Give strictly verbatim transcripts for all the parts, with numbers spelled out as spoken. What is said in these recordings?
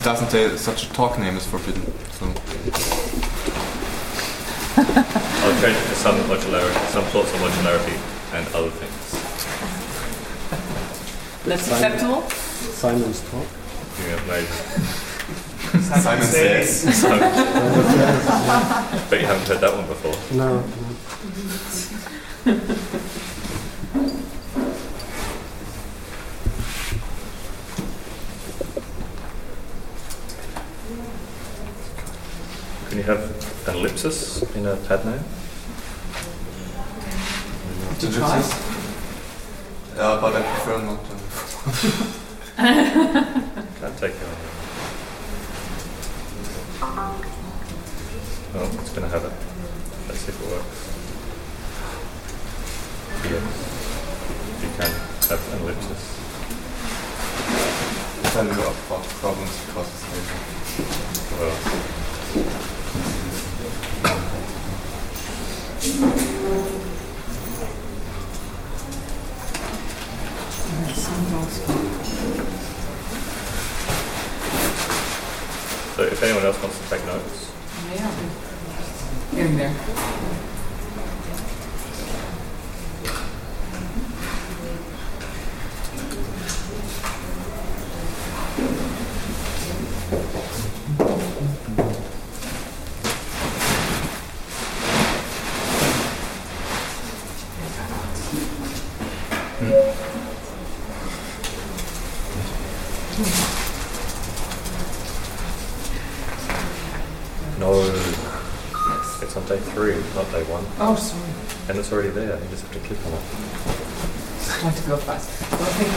Doesn't say such a talk name is forbidden. So I'll change it to some modularity, some thoughts on modularity and other things. That's acceptable? Simon's talk. You have made Simon says. But you haven't heard that one before. No. no. Can you have an ellipsis in a pad name? To try? Yeah, but I prefer not to. Can't take it on. Well, it's going to have it. Let's see if it works. Yes. You can have an ellipsis. Tell you about problems because it's lazy. Well, so if anyone else wants to take notes. Yeah. Here and there. No, it's on day three, not day one. Oh, sorry. And it's already there, you just have to click on it. I want to go fast. I don't think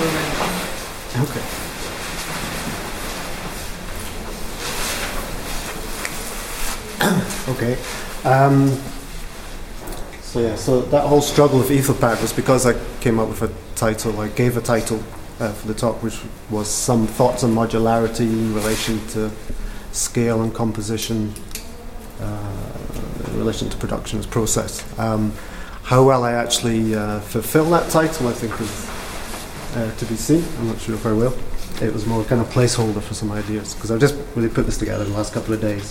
we're ready. Okay. Okay. Um, so yeah, so that whole struggle with Etherpad was because I came up with a title. I gave a title uh, for the talk, which was some thoughts on modularity in relation to scale and composition, uh, in relation to production as process. Um, how well I actually uh, fulfill that title, I think, is uh, to be seen. I'm not sure if I will. It was more kind of placeholder for some ideas, because I've just really put this together in the last couple of days.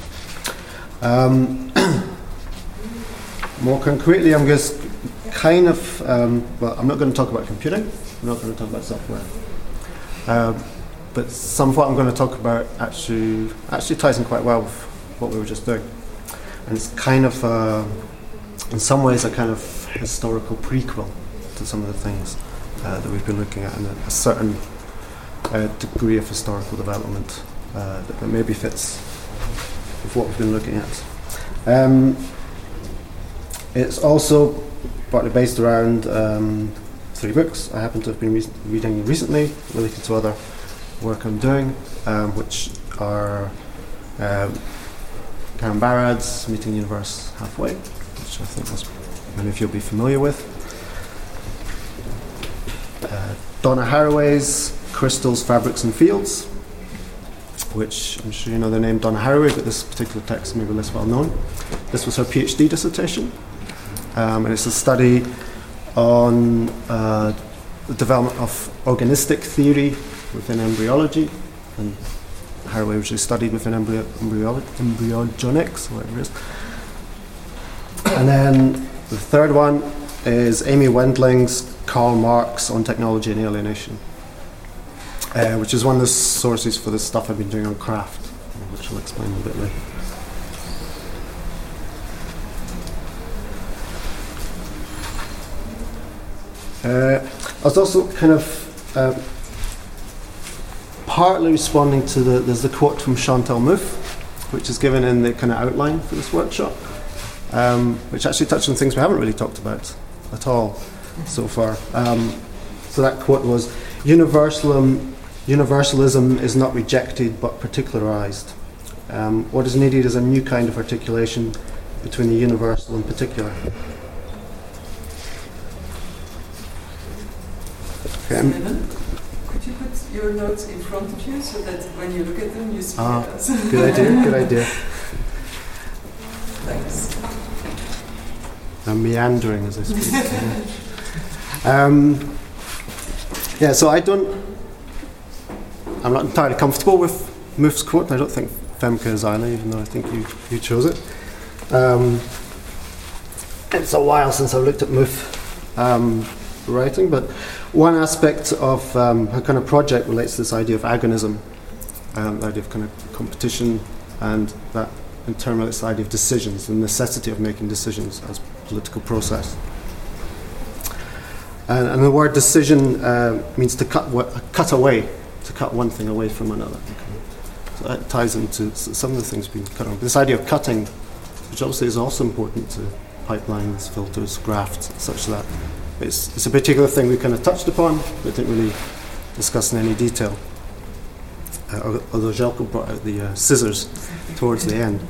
Um, more concretely, I'm just kind of, um, well, I'm not going to talk about computing, I'm not going to talk about software. Um, but some of what I'm going to talk about actually actually ties in quite well with what we were just doing. And it's kind of, uh, in some ways, a kind of historical prequel to some of the things uh, that we've been looking at, and a, a certain uh, degree of historical development uh, that, that maybe fits with what we've been looking at. Um, it's also partly based around um, three books I happen to have been re- reading recently related to other work I'm doing, um, which are um, Karen Barrad's Meeting the Universe Halfway, which I think most, many of you will be familiar with. Uh, Donna Haraway's Crystals, Fabrics and Fields, which I'm sure you know the name Donna Haraway, but this particular text may be less well known. This was her PhD dissertation, um, and it's a study on uh, the development of organistic theory within embryology, and Haraway originally studied within embryo, embryo, embryogenics, whatever it is. And then the third one is Amy Wendling's Karl Marx on Technology and Alienation, uh, which is one of the sources for the stuff I've been doing on craft, which I'll explain a bit later. Uh, I was also kind of uh, partly responding to the, there's the quote from Chantal Mouffe, which is given in the kind of outline for this workshop, um, which actually touched on things we haven't really talked about at all so far. Um, so that quote was, Universalism, universalism is not rejected but particularized. Um, what is needed is a new kind of articulation between the universal and particular. Okay. Simon, could you put your notes in front of you so that when you look at them you speak Ah, at us? good idea, good idea. Thanks. I'm meandering as I speak. um, yeah, so I don't, I'm not entirely comfortable with Mouffe's quote. I don't think Femke is either, even though I think you, you chose it. Um, it's a while since I looked at Mouffe um, writing, but one aspect of um, her kind of project relates to this idea of agonism, um, the idea of kind of competition, and that in turn relates to the idea of decisions, the necessity of making decisions as political process. And, and the word decision uh, means to cut, wa- cut away, to cut one thing away from another. Okay. So that ties into s- some of the things being cut off. This idea of cutting, which obviously is also important to pipelines, filters, grafts, such that it's, it's a particular thing we kind of touched upon, but didn't really discuss in any detail. Uh, although Željko brought out the uh, scissors towards the end.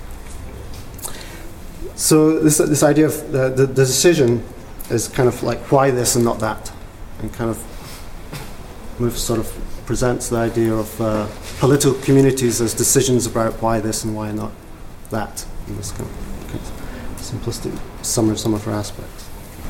So this this idea of the, the, the decision is kind of like why this and not that, and kind of Mouffe sort of presents the idea of uh, political communities as decisions about why this and why not that, in this kind of, kind of simplistic summary of some of her aspects.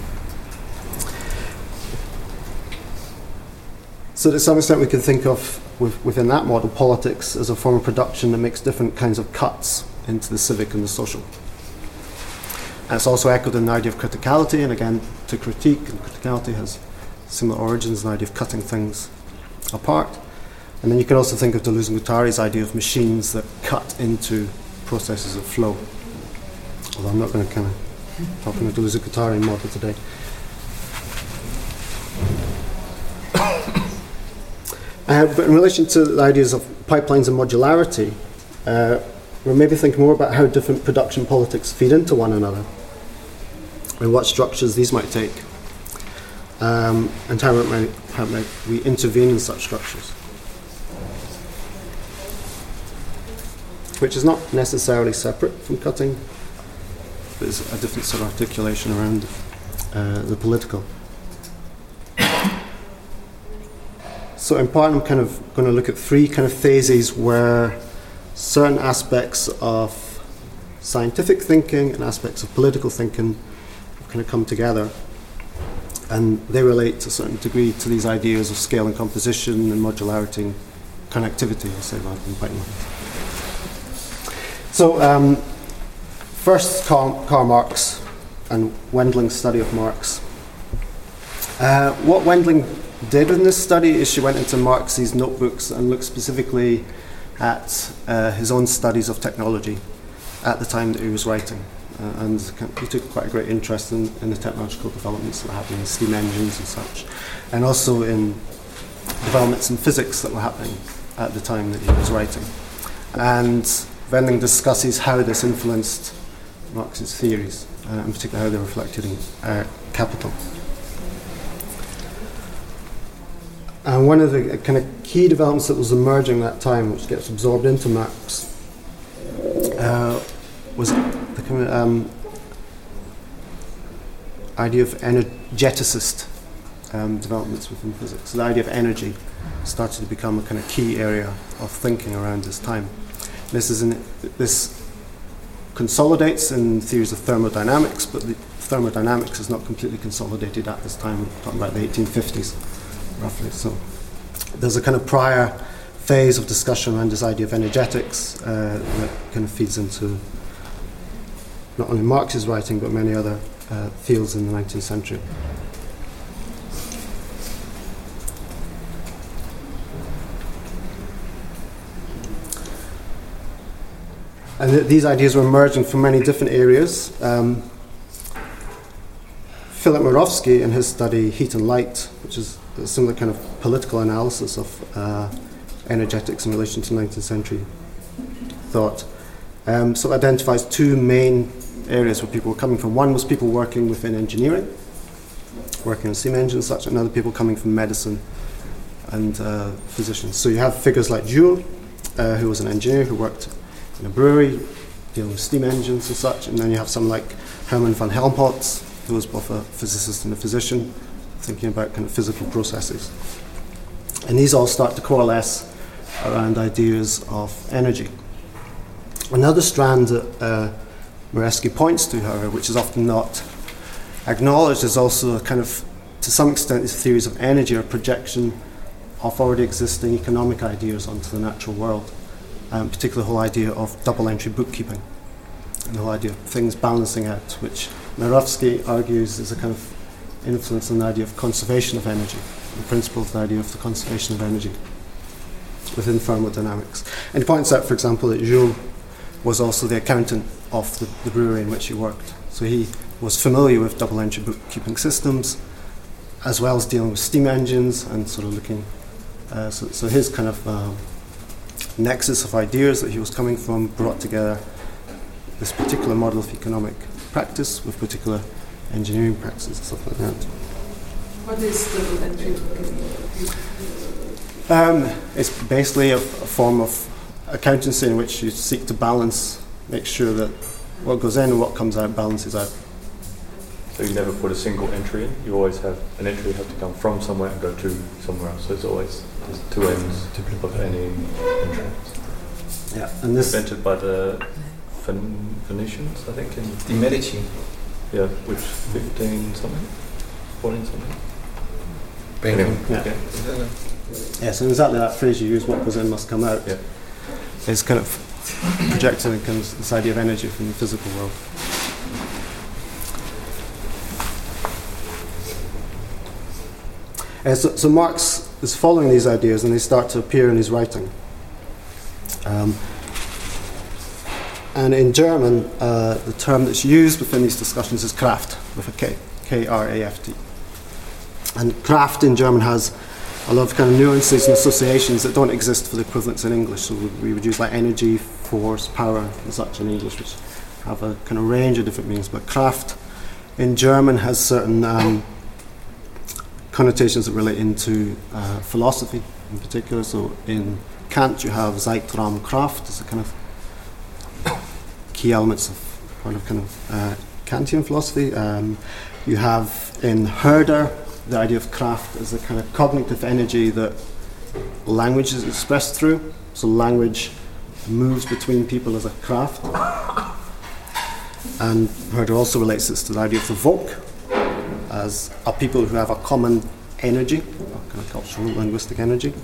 So to some extent we can think of with, within that model politics as a form of production that makes different kinds of cuts into the civic and the social. And it's also echoed in the idea of criticality, and again, to critique, and criticality has similar origins, the idea of cutting things apart. And then you can also think of Deleuze-Guattari's idea of machines that cut into processes of flow. Although I'm not going to kind of talk in a Deleuze-Guattari model today. Uh, but in relation to the ideas of pipelines and modularity, uh, we'll maybe think more about how different production politics feed into one another, and what structures these might take, um, and how, it might, how might we intervene in such structures, which is not necessarily separate from cutting, but is a different sort of articulation around uh, the political. So in part I'm kind of going to look at three kind of phases where certain aspects of scientific thinking and aspects of political thinking kind of come together, and they relate to a certain degree to these ideas of scale and composition and modularity and connectivity, I'll say, rather than pipelines. So um, first Karl, Karl Marx and Wendling's study of Marx. Uh, what Wendling did in this study is she went into Marx's notebooks and looked specifically at uh, his own studies of technology at the time that he was writing. Uh, and he took quite a great interest in, in the technological developments that were happening in steam engines and such, and also in developments in physics that were happening at the time that he was writing. And Wendling discusses how this influenced Marx's theories, uh, in particular how they reflected in uh, Capital. And one of the kind of key developments that was emerging that time, which gets absorbed into Marx, uh, was the kind of um, idea of energeticist um, developments within physics. So the idea of energy started to become a kind of key area of thinking around this time. This is in, this consolidates in theories of thermodynamics, but the thermodynamics is not completely consolidated at this time. We're talking about the eighteen fifties. Roughly. So there's a kind of prior phase of discussion around this idea of energetics uh, that kind of feeds into not only Marx's writing but many other uh, fields in the nineteenth century. And th- these ideas were emerging from many different areas. Um, Philip Mirowski, in his study Heat and Light, which is a similar kind of political analysis of uh, energetics in relation to nineteenth century thought, um, so identifies two main areas where people were coming from. One was people working within engineering, working on steam engines and such, and other people coming from medicine and uh, physicians. So you have figures like Joule, uh, who was an engineer who worked in a brewery, dealing with steam engines and such, and then you have someone like Hermann von Helmholtz, who was both a physicist and a physician, thinking about kind of physical processes. And these all start to coalesce around ideas of energy. Another strand that uh, Mirowski points to, however, which is often not acknowledged, is also a kind of, to some extent, these theories of energy are a projection of already existing economic ideas onto the natural world. um, particularly the whole idea of double entry bookkeeping and the whole idea of things balancing out, which Mirowski argues is a kind of influence on the idea of conservation of energy, the principle of the idea of the conservation of energy within thermodynamics. And he points out, for example, that Jules was also the accountant of the, the brewery in which he worked. So he was familiar with double entry bookkeeping systems, as well as dealing with steam engines and sort of looking. Uh, so, so his kind of um, nexus of ideas that he was coming from brought together this particular model of economic practice with particular engineering practices and stuff like that. What is double entry? Um, it's basically a, a form of accountancy in which you seek to balance, make sure that what goes in and what comes out balances out. So you never put a single entry in. You always have an entry have to come from somewhere and go to somewhere else. So it's always there's two ends of any entry. Yeah, and this Invented by the Phen- Phoenicians, I think. In The Medici. yeah, which fifteen something, fourteen something. Banking. Yeah. Yeah. yeah, so exactly that phrase you use, what goes in must come out, Yeah. is kind of projecting kind of this idea of energy from the physical world. Uh, so, so Marx is following these ideas and they start to appear in his writing. Um, and in German, uh, the term that's used within these discussions is Kraft, with a K, K R A F T. And Kraft in German has a lot of kind of nuances and associations that don't exist for the equivalents in English. So we, we would use like energy, force, power, and such in English, which have a kind of range of different meanings. But Kraft in German has certain um, connotations that relate into uh, philosophy in particular. So in Kant you have Zeitraum Kraft as a kind of key elements of part of kind of uh, Kantian philosophy. Um, you have in Herder the idea of Kraft as a kind of cognitive energy that language is expressed through. So language moves between people as a craft. And Herder also relates this to the idea of the Volk as a people who have a common energy, a kind of cultural linguistic energy.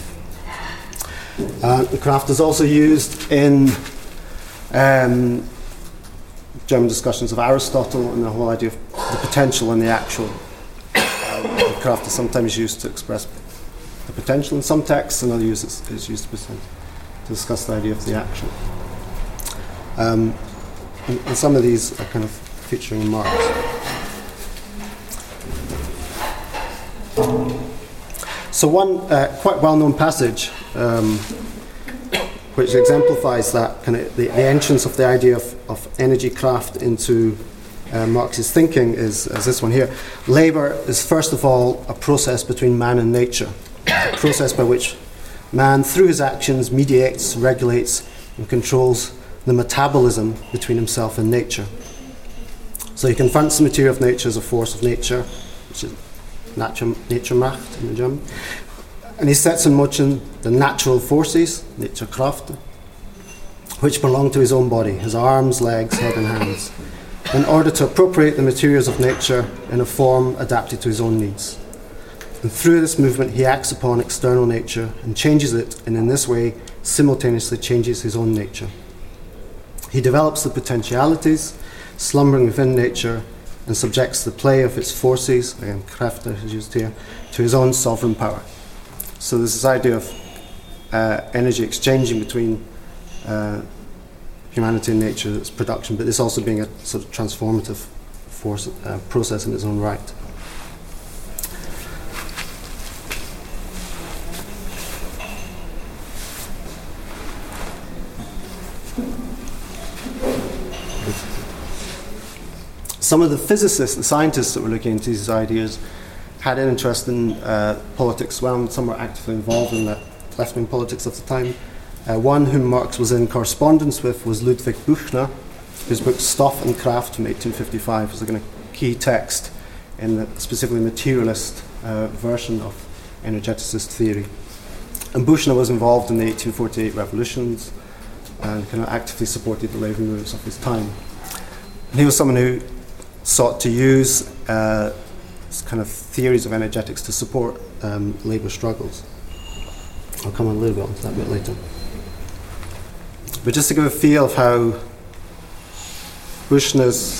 Uh, Kraft is also used in um, German discussions of Aristotle and the whole idea of the potential and the actual. Uh, Kraft is sometimes used to express the potential in some texts, and other uses is used to, to discuss the idea of the actual. Um, and, and some of these are kind of featuring in Marx. So one uh, quite well-known passage um, which exemplifies that kind of the, the entrance of the idea of, of energy craft into uh, Marx's thinking is, is this one here. Labour is first of all a process between man and nature, a process by which man through his actions mediates, regulates and controls the metabolism between himself and nature. So he confronts the material of nature as a force of nature, which is Nature, Naturmacht in German, and he sets in motion the natural forces, Naturkraft, which belong to his own body, his arms, legs, head and hands, in order to appropriate the materials of nature in a form adapted to his own needs. And through this movement he acts upon external nature and changes it, and in this way simultaneously changes his own nature. He develops the potentialities slumbering within nature and subjects the play of its forces, again, Kräfte is used here, to his own sovereign power. So there's this idea of uh, energy exchanging between uh, humanity and nature, its production, but this also being a sort of transformative force, uh, process in its own right. Some of the physicists and scientists that were looking into these ideas had an interest in uh, politics as well, and some were actively involved in the left-wing politics of the time. Uh, one whom Marx was in correspondence with was Ludwig Büchner, whose book Stoff and Kraft from eighteen fifty-five was a kind of key text in the specifically materialist uh, version of energeticist theory. And Büchner was involved in the eighteen forty-eight revolutions and kind of actively supported the labour movements of his time. And he was someone who sought to use uh, kind of theories of energetics to support um, labour struggles. I'll come on a little bit onto that a bit later. But just to give a feel of how Büchner's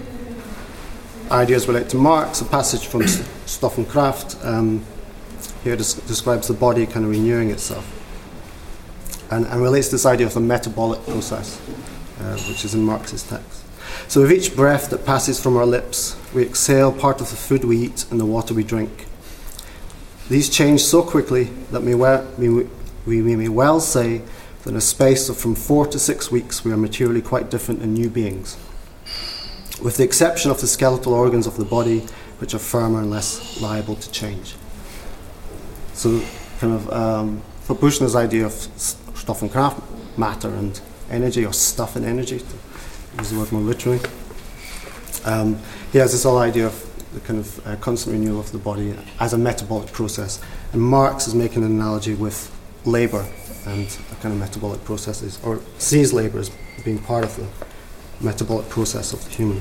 ideas relate to Marx, a passage from Stoff und Kraft um, here des- describes the body kind of renewing itself, and, and relates to this idea of the metabolic process, uh, which is in Marx's text. So with each breath that passes from our lips, we exhale part of the food we eat and the water we drink. These change so quickly that we, we, we, we may well say that in a space of from four to six weeks we are materially quite different and new beings, with the exception of the skeletal organs of the body, which are firmer and less liable to change. So kind of um, for Büchner's idea of Stoff und Kraft, matter and energy, or stuff and energy, to use the word more literally, um, he has this whole idea of the kind of uh, constant renewal of the body as a metabolic process. And Marx is making an analogy with labour and a kind of metabolic processes, or sees labour as being part of the metabolic process of the human.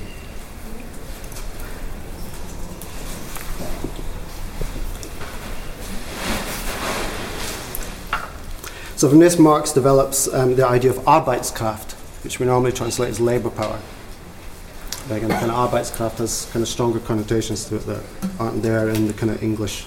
So from this, Marx develops um, the idea of Arbeitskraft, which we normally translate as labour power. But again, kind of Arbeitskraft has kind of stronger connotations to it that aren't there in the kind of English.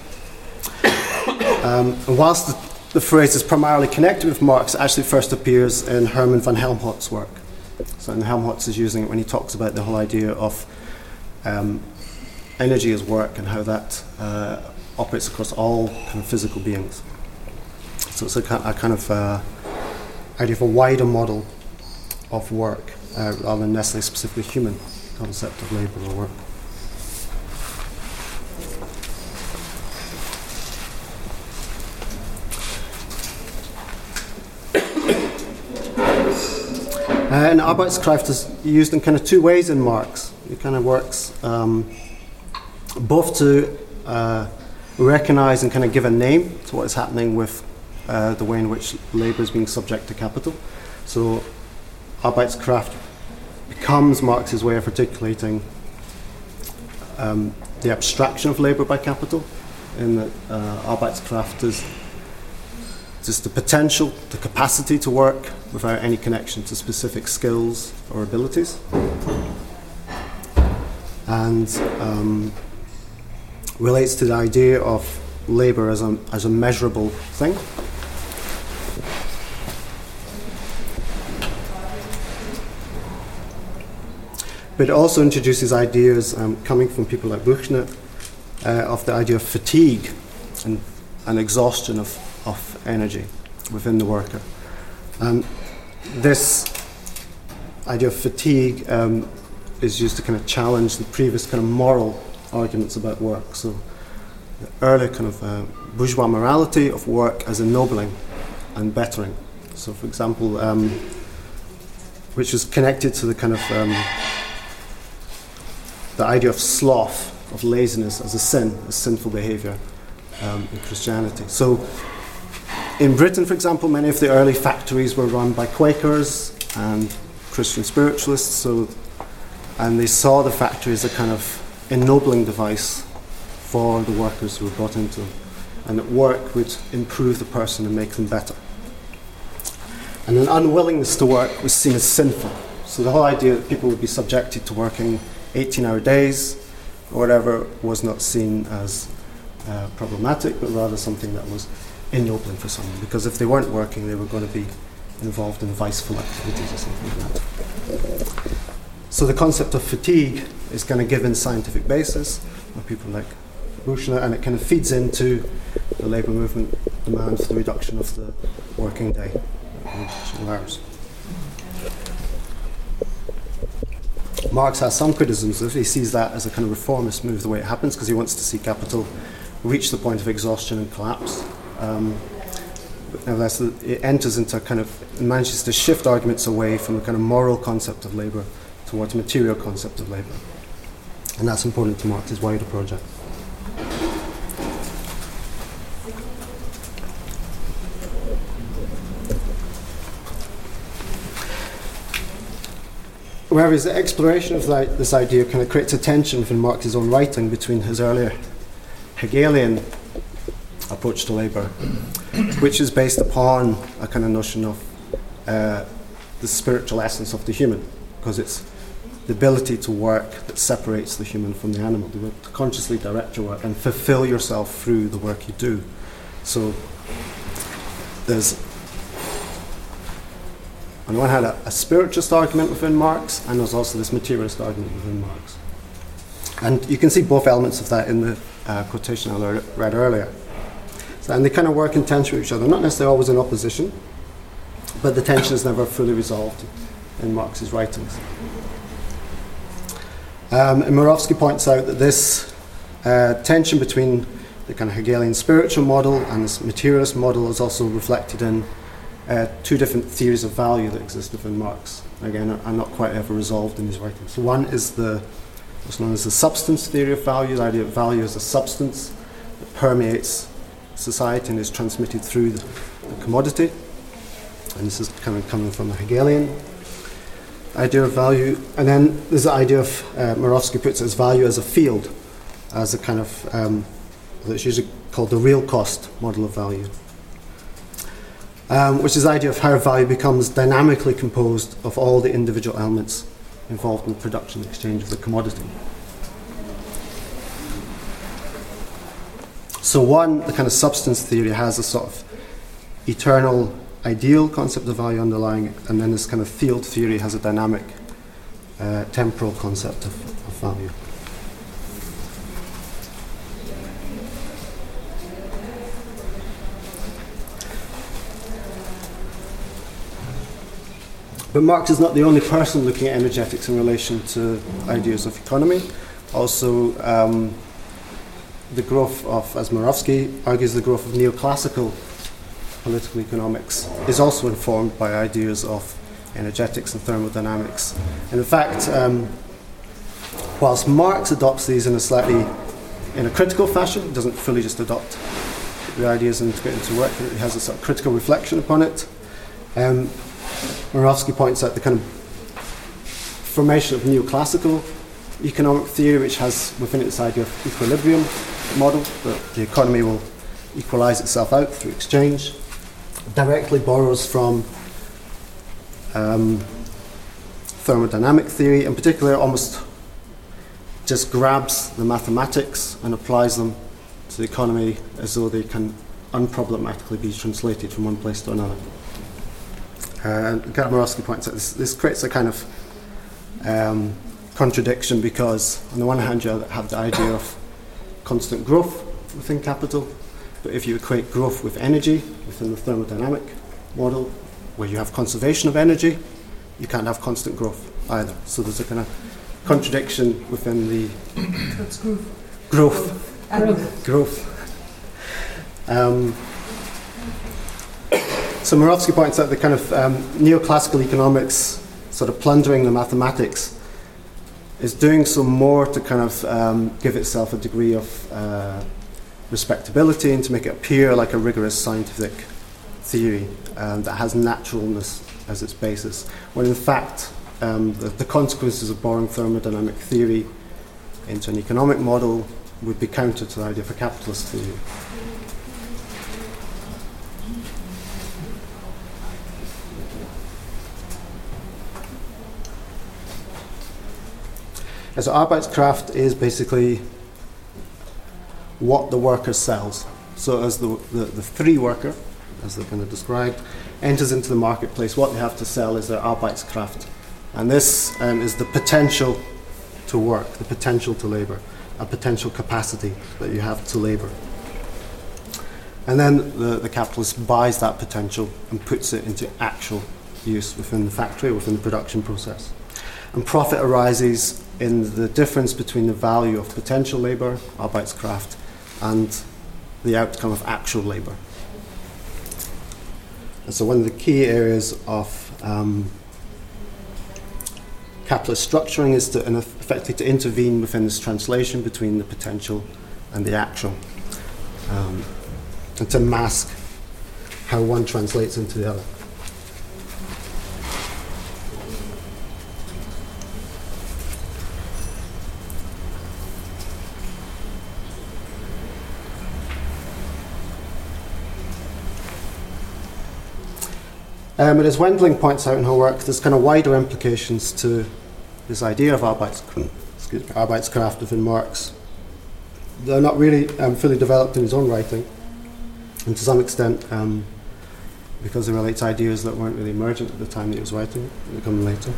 Um, and whilst the, the phrase is primarily connected with Marx, it actually first appears in Hermann von Helmholtz's work. So and Helmholtz is using it when he talks about the whole idea of um, energy as work and how that uh, operates across all kind of physical beings. So it's a, a kind of uh, idea of a wider model of work uh, rather than necessarily specifically human concept of labour or work. Uh, and Arbeitskraft is used in kind of two ways in Marx. It kind of works um, both to uh, recognise and kind of give a name to what is happening with uh, the way in which labour is being subject to capital. So Arbeitskraft becomes Marx's way of articulating um, the abstraction of labour by capital, in that uh, Arbeitskraft is just the potential, the capacity to work without any connection to specific skills or abilities. And um, relates to the idea of labour as a, as a measurable thing. But it also introduces ideas um, coming from people like Büchner uh, of the idea of fatigue and, and exhaustion of, of energy within the worker. Um, this idea of fatigue um, is used to kind of challenge the previous kind of moral arguments about work. So the earlier kind of uh, bourgeois morality of work as ennobling and bettering. So for example, um, which is connected to the kind of um, the idea of sloth, of laziness as a sin, as sinful behaviour um, in Christianity. So in Britain, for example, many of the early factories were run by Quakers and Christian spiritualists, so, and they saw the factory as a kind of ennobling device for the workers who were brought into them, and that work would improve the person and make them better. And an unwillingness to work was seen as sinful. So the whole idea that people would be subjected to working eighteen-hour days or whatever was not seen as uh, problematic, but rather something that was ennobling for someone, because if they weren't working, they were going to be involved in viceful activities or something like that. So the concept of fatigue is kind of given scientific basis by people like Büchner, and it kind of feeds into the labour movement demand for the reduction of the working day, reduction of hours. Marx has some criticisms if he sees that as a kind of reformist move, the way it happens, because he wants to see capital reach the point of exhaustion and collapse. Um, but nevertheless, it enters into a kind of, it manages to shift arguments away from the kind of moral concept of labour towards a material concept of labour. And that's important to Marx's wider project. Whereas the exploration of that, this idea kind of creates a tension within Marx's own writing between his earlier Hegelian approach to labour, which is based upon a kind of notion of uh, the spiritual essence of the human, because it's the ability to work that separates the human from the animal, the ability to consciously direct your work and fulfill yourself through the work you do. So there's, on the one hand, a, a spiritualist argument within Marx, and there's also this materialist argument within Marx. And you can see both elements of that in the uh, quotation I le- read earlier. So, and they kind of work in tension with each other, not necessarily always in opposition, but the tension is never fully resolved in Marx's writings. Um, and Murawski points out that this uh, tension between the kind of Hegelian spiritual model and this materialist model is also reflected in uh, two different theories of value that exist within Marx. Again, are not quite ever resolved in his writings. So one is the what's known as the substance theory of value, the idea of value as a substance that permeates society and is transmitted through the, the commodity. And this is kind of coming from the Hegelian idea of value. And then there's the idea of, uh, Murawski puts it as value as a field, as a kind of, um, that's usually called the real cost model of value, um, which is the idea of how value becomes dynamically composed of all the individual elements involved in the production and exchange of the commodity. So one, the kind of substance theory has a sort of eternal ideal concept of value underlying it, and then this kind of field theory has a dynamic uh, temporal concept of, of value. But Marx is not the only person looking at energetics in relation to ideas of economy. Also, um, the growth of, as Murawski argues, the growth of neoclassical political economics is also informed by ideas of energetics and thermodynamics. And in fact, um, whilst Marx adopts these in a slightly, in a critical fashion, he doesn't fully just adopt the ideas and integrate into work, he has a sort of critical reflection upon it. Um, Murawski points out the kind of formation of neoclassical economic theory, which has within it this idea of equilibrium model, that the economy will equalize itself out through exchange, directly borrows from um, thermodynamic theory, in particular almost just grabs the mathematics and applies them to the economy as though they can unproblematically be translated from one place to another. Uh, Murawski points out this, this creates a kind of um, contradiction, because on the one hand you have the idea of constant growth within capital, but if you equate growth with energy within the thermodynamic model, where you have conservation of energy, you can't have constant growth either. So there's a kind of contradiction within the What's growth? growth. Growth. Growth. Um, so Murawski points out the kind of um, neoclassical economics sort of plundering the mathematics is doing so more to kind of um, give itself a degree of uh, respectability and to make it appear like a rigorous scientific theory um, that has naturalness as its basis, when in fact um, the, the consequences of borrowing thermodynamic theory into an economic model would be counter to the idea of a capitalist theory. So Arbeitskraft is basically what the worker sells. So as the, the, the free worker, as they're kind of described, enters into the marketplace, what they have to sell is their Arbeitskraft. And this um, is the potential to work, the potential to labour, a potential capacity that you have to labour. And then the, the capitalist buys that potential and puts it into actual use within the factory, within the production process. And profit arises in the difference between the value of potential labour, Arbeitskraft, and the outcome of actual labour. And so one of the key areas of um, capitalist structuring is to, and effectively to intervene within this translation between the potential and the actual, um, and to mask how one translates into the other. Um, but as Wendling points out in her work, there's kind of wider implications to this idea of Arbeits, excuse me, Arbeitskraft within Marx. They're not really um, fully developed in his own writing, and to some extent, um, because they relate to ideas that weren't really emergent at the time that he was writing, they come later.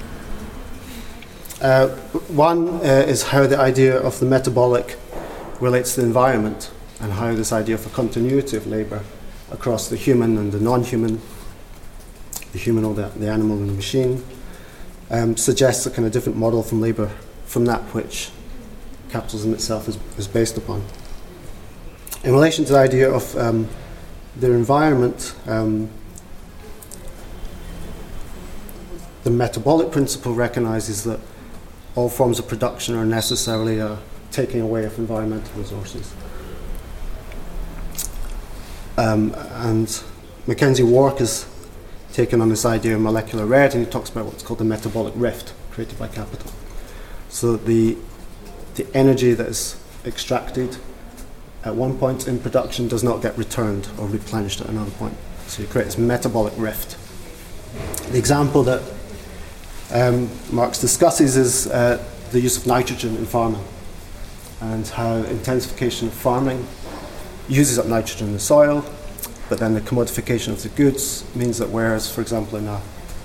Uh, one uh, is how the idea of the metabolic relates to the environment, and how this idea of a continuity of labour across the human and the non-human, the human or the, the animal and the machine, um, suggests a kind of different model from labour from that which capitalism itself is, is based upon. In relation to the idea of um, their environment, um, the metabolic principle recognises that all forms of production are necessarily a taking away of environmental resources. Um, and Mackenzie Wark has taken on this idea of molecular rarity, and he talks about what's called the metabolic rift created by capital. So the the energy that is extracted at one point in production does not get returned or replenished at another point. So you create this metabolic rift. The example that um, Marx discusses is uh, the use of nitrogen in farming, and how intensification of farming uses up nitrogen in the soil, but then the commodification of the goods means that whereas, for example, in a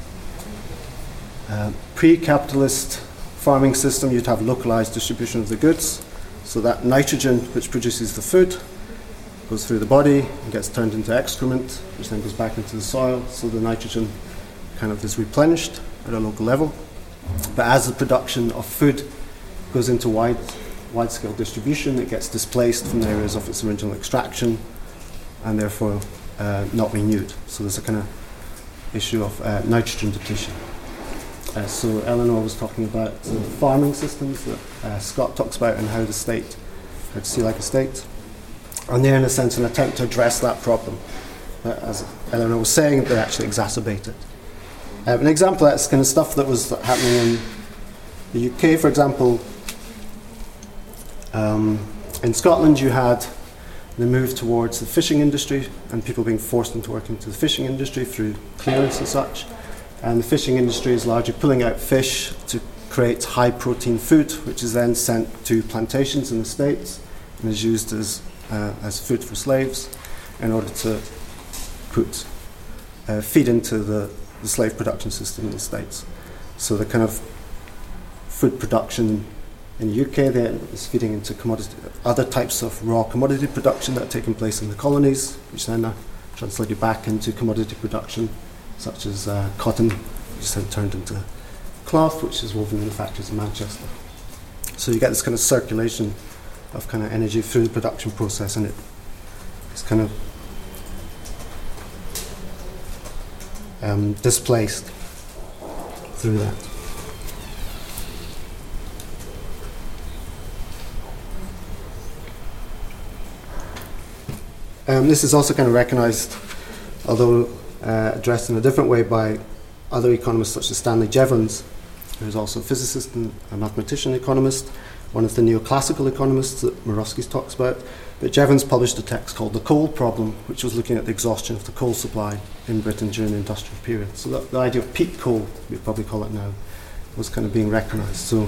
uh, pre-capitalist farming system, you'd have localized distribution of the goods, so that nitrogen which produces the food goes through the body and gets turned into excrement, which then goes back into the soil, so the nitrogen kind of is replenished at a local level. But as the production of food goes into wide wide-scale distribution, it gets displaced from the areas of its original extraction and therefore uh, not renewed. So there's a kind of issue of uh, nitrogen depletion. Uh, so Eleanor was talking about uh, farming systems that uh, Scott talks about, and how the state, how to see like a state. And they're in a sense an attempt to address that problem. Uh, as Eleanor was saying, they actually exacerbate it. Uh, an example of that's kind of stuff that was happening in the U K, for example. Um, in Scotland, you had the move towards the fishing industry, and people being forced into work into the fishing industry through clearance and such. And the fishing industry is largely pulling out fish to create high protein food, which is then sent to plantations in the States and is used as, uh, as food for slaves in order to put uh, feed into the, the slave production system in the States. So the kind of food production in the U K then is feeding into commodity, other types of raw commodity production that are taking place in the colonies, which then are translated back into commodity production, such as uh, cotton, which is then turned into cloth, which is woven in the factories in Manchester. So you get this kind of circulation of kind of energy through the production process, and it is kind of um, displaced through that. Um, this is also kind of recognised, although uh, addressed in a different way, by other economists such as Stanley Jevons, who is also a physicist and a mathematician economist, one of the neoclassical economists that Murawski talks about. But Jevons published a text called The Coal Problem, which was looking at the exhaustion of the coal supply in Britain during the industrial period. So that, the idea of peak coal, we'd probably call it now, was kind of being recognised. So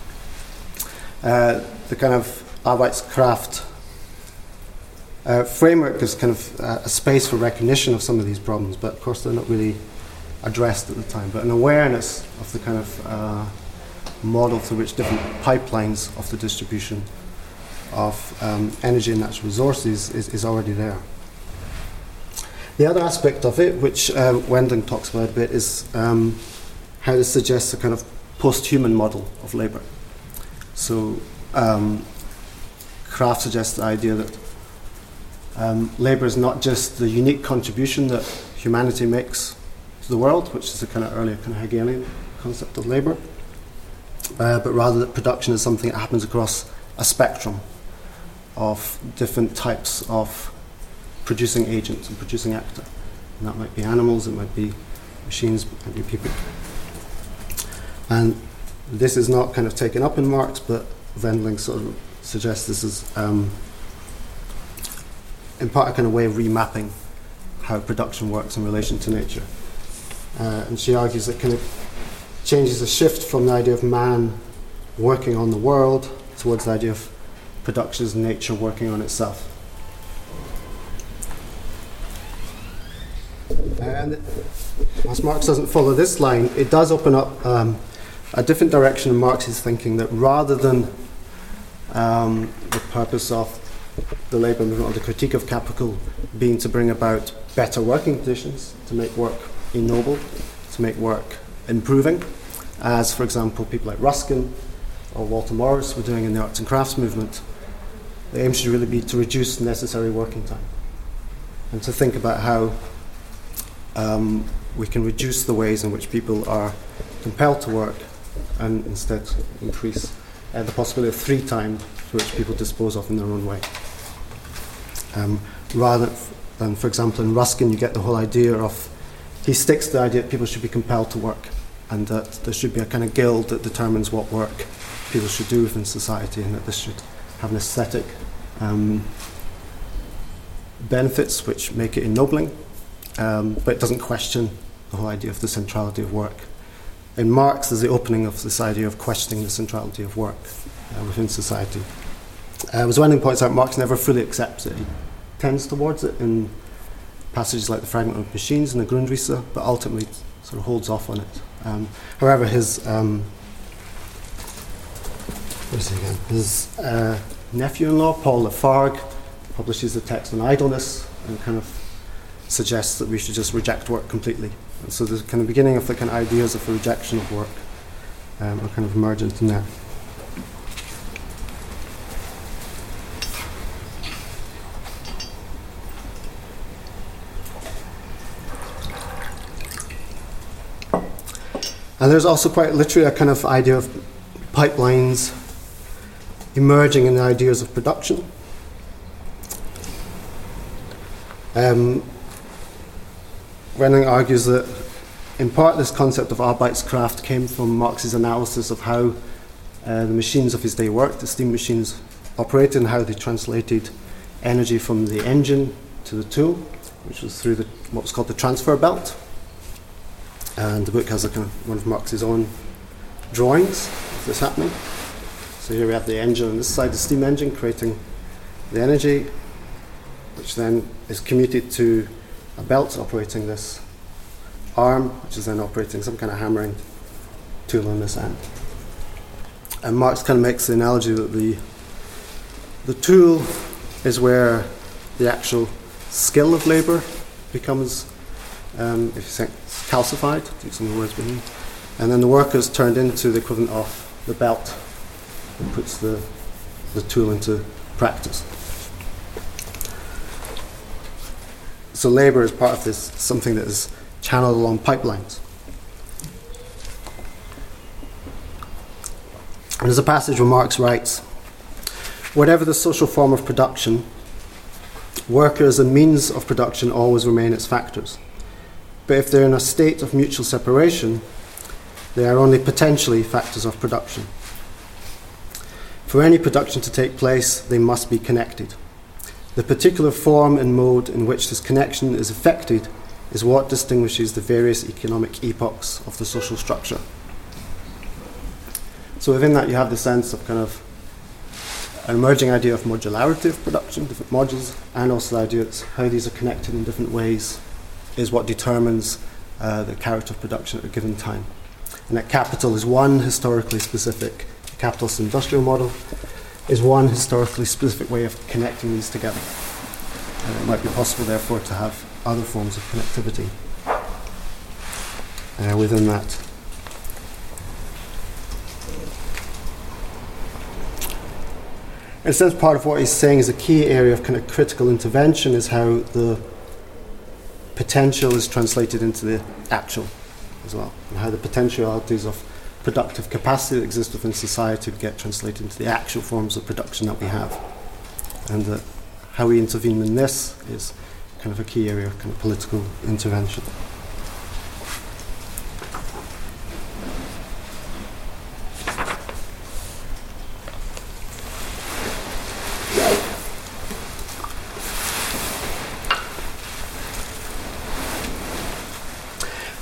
uh, the kind of Arbeitskraft Uh, framework is kind of uh, a space for recognition of some of these problems, but of course they're not really addressed at the time. But an awareness of the kind of uh, model through which different pipelines of the distribution of um, energy and natural resources is, is already there. The other aspect of it, which uh, Wendling talks about a bit, is um, how this suggests a kind of post-human model of labour. So um, Kraft suggests the idea that Um, labour is not just the unique contribution that humanity makes to the world, which is a kind of earlier kind of Hegelian concept of labour, uh, but rather that production is something that happens across a spectrum of different types of producing agents and producing actor. And that might be animals, it might be machines, it might be people. And this is not kind of taken up in Marx, but Wendling sort of suggests this is um, in part a kind of way of remapping how production works in relation to nature. Uh, and she argues that kind of changes a shift from the idea of man working on the world towards the idea of production as nature working on itself. And as Marx doesn't follow this line, it does open up um, a different direction in Marx's thinking, that rather than um, the purpose of the labour movement or the critique of capital being to bring about better working conditions, to make work ennobled, to make work improving, as for example people like Ruskin or Walter Morris were doing in the arts and crafts movement, the aim should really be to reduce necessary working time and to think about how um, we can reduce the ways in which people are compelled to work and instead increase uh, the possibility of free time to which people dispose of in their own way. Um, rather than, for example, in Ruskin, you get the whole idea of, he sticks to the idea that people should be compelled to work and that there should be a kind of guild that determines what work people should do within society, and that this should have an aesthetic um, benefits which make it ennobling, um, but it doesn't question the whole idea of the centrality of work. In Marx, there's the opening of this idea of questioning the centrality of work uh, within society. Uh, as Wenning points out, Marx never fully accepts it. He tends towards it in passages like the Fragment of Machines and the Grundrisse, but ultimately sort of holds off on it. Um, however, his um, what is he again? His uh, nephew-in-law, Paul Lafargue, publishes a text on idleness and kind of suggests that we should just reject work completely. And so the kind of beginning of the kind of ideas of the rejection of work um, are kind of emergent in there. And there's also quite literally a kind of idea of pipelines emerging in the ideas of production. Um, Wenning argues that in part this concept of Arbeitskraft came from Marx's analysis of how uh, the machines of his day worked, the steam machines operated, and how they translated energy from the engine to the tool, which was through the, what was called the transfer belt. And the book has a kind of one of Marx's own drawings of this happening. So here we have the engine on this side, the steam engine, creating the energy, which then is commuted to a belt operating this arm, which is then operating some kind of hammering tool on this end. And Marx kind of makes the analogy that the the tool is where the actual skill of labour becomes, um, if you think, calcified, to use some of the words beneath, and then the worker is turned into the equivalent of the belt that puts the the tool into practice. So labour is part of this, something that is channeled along pipelines. And there's a passage where Marx writes, "Whatever the social form of production, workers and means of production always remain its factors. But if they're in a state of mutual separation, they are only potentially factors of production. For any production to take place, they must be connected. The particular form and mode in which this connection is effected is what distinguishes the various economic epochs of the social structure." So within that you have the sense of kind of an emerging idea of modularity of production, different modules, and also the idea that how these are connected in different ways is what determines uh, the character of production at a given time. And that capital is one historically specific, the capitalist industrial model is one historically specific way of connecting these together. And it might be possible, therefore, to have other forms of connectivity uh, within that. In a sense, part of what he's saying is a key area of kind of critical intervention is how the potential is translated into the actual as well, and how the potentialities of productive capacity that exists within society get translated into the actual forms of production that we have. And uh, how we intervene in this is kind of a key area of kind of political intervention.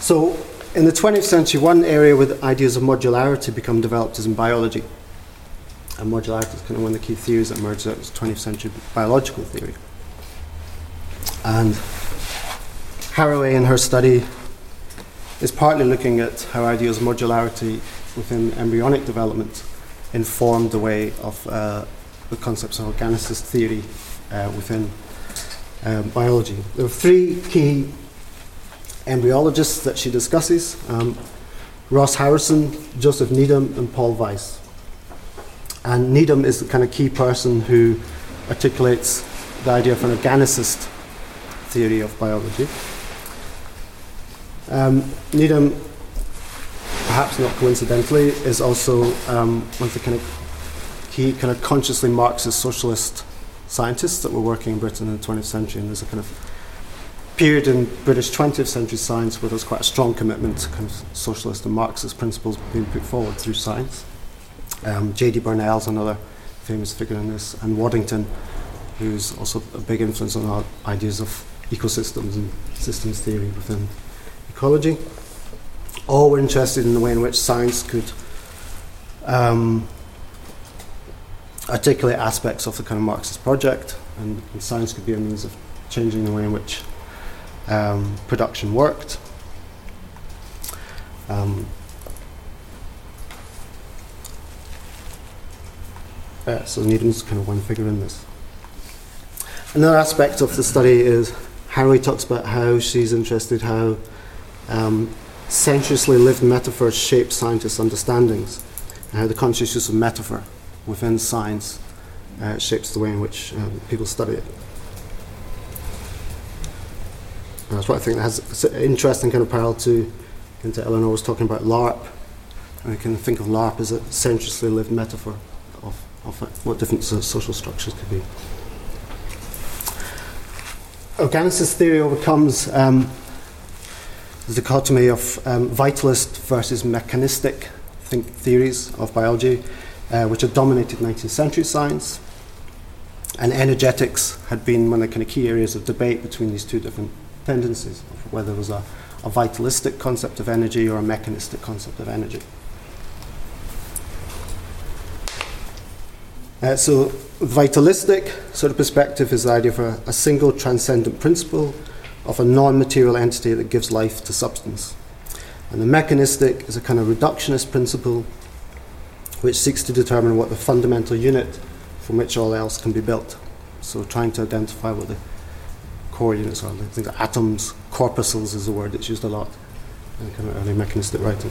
So, in the twentieth century, one area where the ideas of modularity become developed is in biology. And modularity is kind of one of the key theories that emerged out of twentieth century biological theory. And Haraway, in her study, is partly looking at how ideas of modularity within embryonic development informed the way of uh, the concepts of organicist theory uh, within um, biology. There are three key embryologists that she discusses, um, Ross Harrison, Joseph Needham, and Paul Weiss. And Needham is the kind of key person who articulates the idea of an organicist theory of biology. Um, Needham, perhaps not coincidentally, is also um, one of the kind of key kind of consciously Marxist socialist scientists that were working in Britain in the twentieth century, and there's a kind of period in British twentieth century science where there's quite a strong commitment to kind of socialist and Marxist principles being put forward through science. Um, J D Burnell's another famous figure in this, and Waddington, who's also a big influence on our ideas of ecosystems and systems theory within ecology. All were interested in the way in which science could um, articulate aspects of the kind of Marxist project, and, and science could be a means of changing the way in which um, production worked. Um, uh, so Needham's kind of one figure in this. Another aspect of the study is Haraway talks about how she's interested how um, sensuously lived metaphors shape scientists' understandings, and how the conscious use of metaphor within science uh, shapes the way in which um, people study it. And that's what I think that has an interesting kind of parallel to, into Eleanor was talking about LARP, and we can think of LARP as a sensuously lived metaphor of, of what different so- social structures could be. Organicist theory overcomes um, the dichotomy of um, vitalist versus mechanistic think theories of biology, uh, which had dominated nineteenth century science. And energetics had been one of the kind of key areas of debate between these two different tendencies, of whether it was a, a vitalistic concept of energy or a mechanistic concept of energy. Uh, so, vitalistic sort of perspective is the idea of a, a single transcendent principle of a non-material entity that gives life to substance. And the mechanistic is a kind of reductionist principle which seeks to determine what the fundamental unit from which all else can be built. So trying to identify what the core units are. Things like atoms, corpuscles is a word that's used a lot in kind of early mechanistic writing.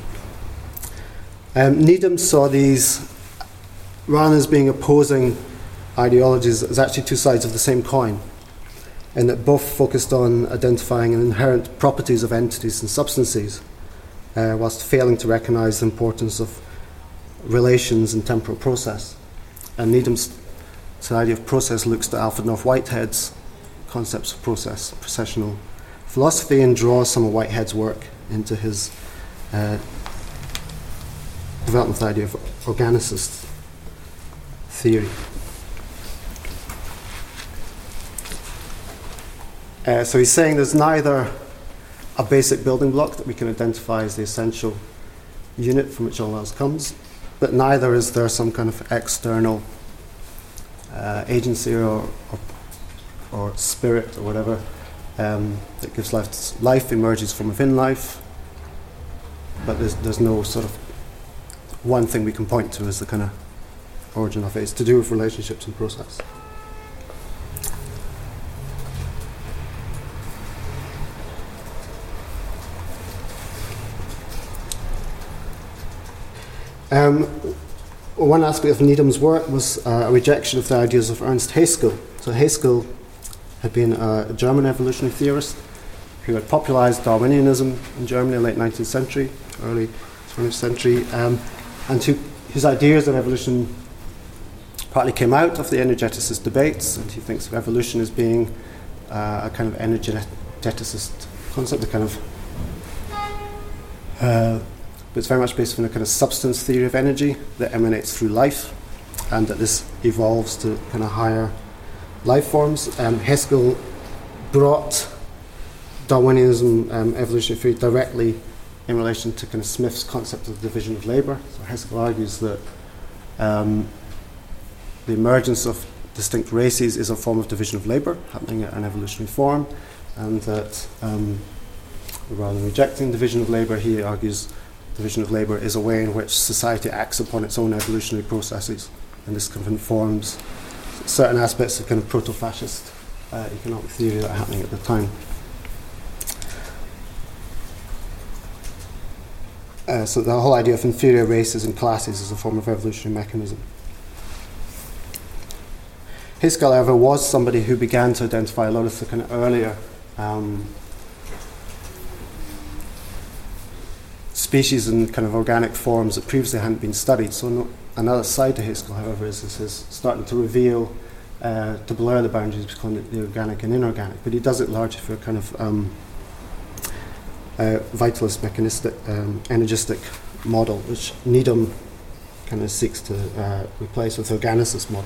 Um, Needham saw these, rather than as being opposing ideologies, as actually two sides of the same coin, and that both focused on identifying inherent properties of entities and substances, uh, whilst failing to recognise the importance of relations and temporal process. And Needham's so the idea of process looks to Alfred North Whitehead's concepts of process, processional philosophy, and draws some of Whitehead's work into his uh, development of the idea of organicist theory. Uh, so he's saying there's neither a basic building block that we can identify as the essential unit from which all else comes, but neither is there some kind of external uh, agency or, or or spirit or whatever um, that gives life. To, life emerges from within life, but there's there's no sort of one thing we can point to as the kind of origin of it. It's to do with relationships and process. Um, one aspect of Needham's work was uh, a rejection of the ideas of Ernst Haskell. So Haskell had been a German evolutionary theorist who had popularized Darwinianism in Germany in the late nineteenth century, early twentieth century, um, and who, whose ideas of evolution partly came out of the energeticist debates, and he thinks of evolution as being uh, a kind of energeticist concept, a kind of uh, but it's very much based on a kind of substance theory of energy that emanates through life, and that this evolves to kind of higher life forms. Um, Haskell brought Darwinianism, um, evolutionary theory, directly in relation to kind of Smith's concept of division of labour. So Haskell argues that um, the emergence of distinct races is a form of division of labour happening at an evolutionary form, and that um, rather than rejecting division of labour, he argues division of labour is a way in which society acts upon its own evolutionary processes, and this kind of informs certain aspects of kind of proto-fascist uh, economic theory that are happening at the time. Uh, so the whole idea of inferior races and classes is a form of evolutionary mechanism. Haskell, however, was somebody who began to identify a lot of the kind of earlier um, species and kind of organic forms that previously hadn't been studied. So no, another side to Haskell, however, is this is starting to reveal, uh, to blur the boundaries between the organic and inorganic. But he does it largely for a kind of um, uh, vitalist, mechanistic, um, energistic model, which Needham kind of seeks to uh, replace with the organicist model.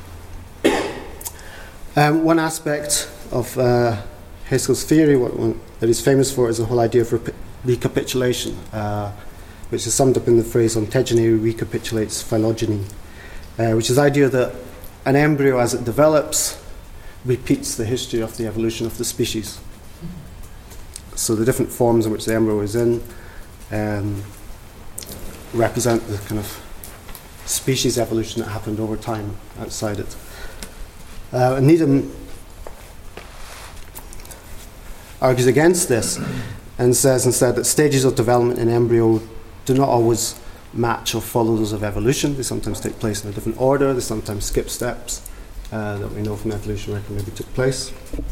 Um, one aspect of uh, Haskell's theory what, one, that he's famous for is the whole idea of rep- recapitulation, uh, which is summed up in the phrase ontogeny recapitulates phylogeny, uh, which is the idea that an embryo, as it develops, repeats the history of the evolution of the species. So the different forms in which the embryo is in um, represent the kind of species evolution that happened over time outside it. Uh, Needham argues against this and says instead that stages of development in embryo do not always match or follow those of evolution. They sometimes take place in a different order. They sometimes skip steps uh, that we know from evolution record maybe took place.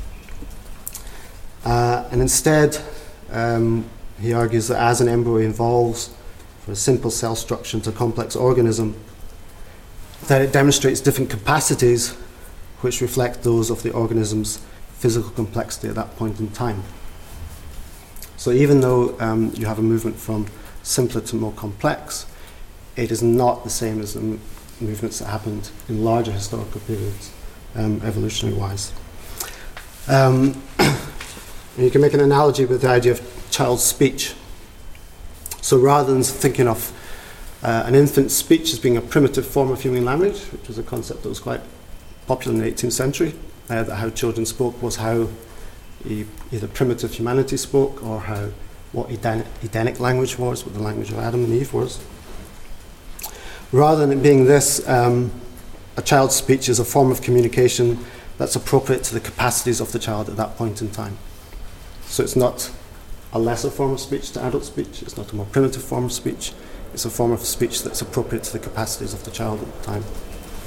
Uh, and instead, um, he argues that as an embryo evolves from a simple cell structure to a complex organism, that it demonstrates different capacities which reflect those of the organism's physical complexity at that point in time. So even though um, you have a movement from simpler to more complex, it is not the same as the m- movements that happened in larger historical periods, um, evolutionary-wise. Um, you can make an analogy with the idea of child speech. So rather than thinking of uh, an infant's speech as being a primitive form of human language, which was a concept that was quite popular in the eighteenth century, uh, that how children spoke was how e- either primitive humanity spoke or how what Edenic, Edenic language was, what the language of Adam and Eve was. Rather than it being this, um, a child's speech is a form of communication that's appropriate to the capacities of the child at that point in time. So it's not a lesser form of speech to adult speech, it's not a more primitive form of speech, it's a form of speech that's appropriate to the capacities of the child at the time.